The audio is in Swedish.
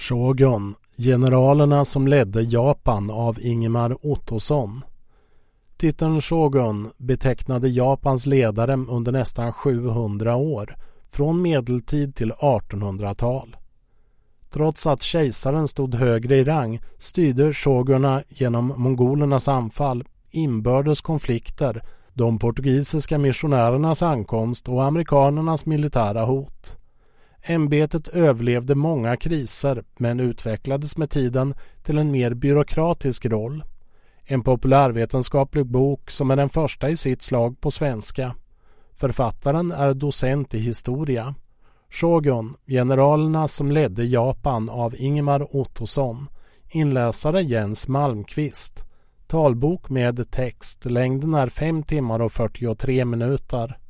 Shogun, generalerna som ledde Japan av Ingemar Ottosson. Titeln Shogun betecknade Japans ledare under nästan 700 år, från medeltid till 1800-tal. Trots att kejsaren stod högre i rang styrde shogunerna genom mongolernas anfall, inbördes konflikter, de portugisiska missionärernas ankomst och amerikanernas militära hot. Ämbetet överlevde många kriser men utvecklades med tiden till en mer byråkratisk roll. En populärvetenskaplig bok som är den första i sitt slag på svenska. Författaren är docent i historia. Shogun, generalerna som ledde Japan av Ingemar Ottosson. Inläsare Jens Malmqvist. Talbok med text. Längden är 5 timmar och 43 minuter.